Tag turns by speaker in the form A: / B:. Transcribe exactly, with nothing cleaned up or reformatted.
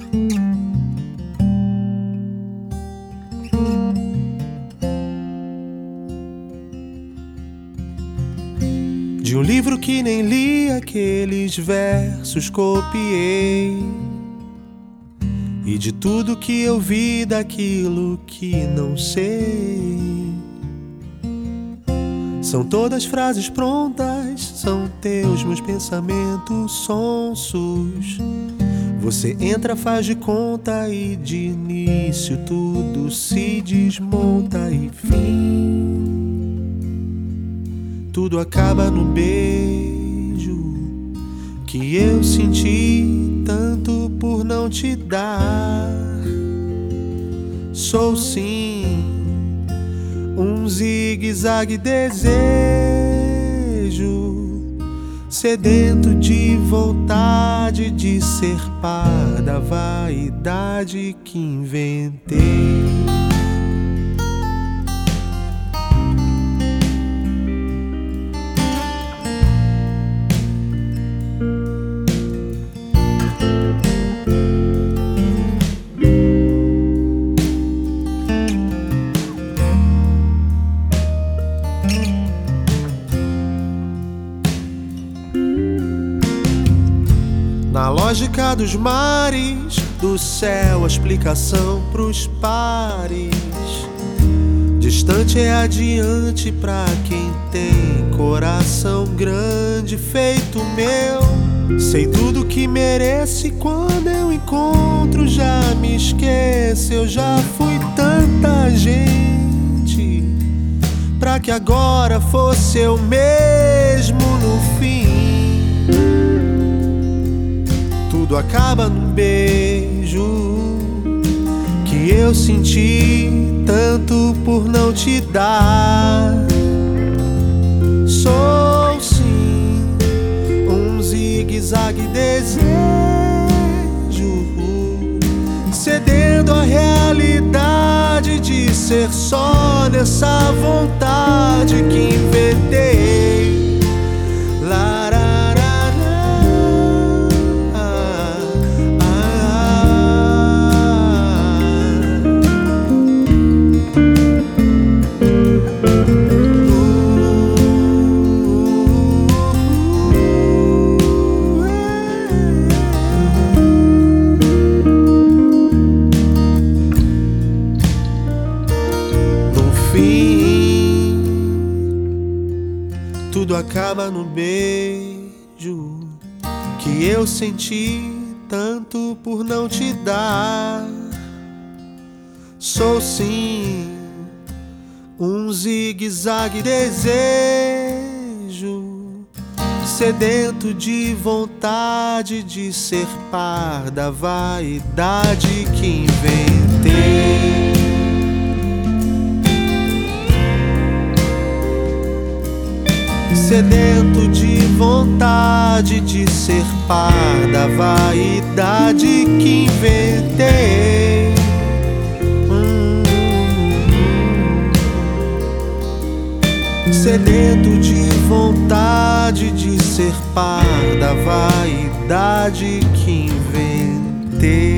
A: De um livro que nem li, aqueles versos copiei, e de tudo que eu vi, daquilo que não sei. São todas frases prontas, são teus meus pensamentos sonsos. Você entra, faz de conta e de início tudo se desmonta e fim. Tudo acaba no beijo que eu senti tanto por não te dar. Sou sim um zigue-zague desejo, sedento de vontade de ser par da vaidade que inventei. Na lógica dos mares, do céu a explicação pros pares. Distante é adiante pra quem tem coração grande feito meu. Sei tudo que mereço e quando eu encontro já me esqueço. Eu já fui tanta gente pra que agora fosse eu mesmo no fim. Tudo acaba num beijo que eu senti tanto por não te dar. Sou sim um zigue-zague desejo, cedendo à realidade de ser só nessa vontade que inventei. Tudo acaba no beijo que eu senti tanto por não te dar. Sou sim um zigue-zague desejo, sedento de vontade de ser par da vaidade que inventei. Sedento de vontade de ser par da vaidade que inventei. hum. Sedento de vontade de ser par da vaidade que inventei.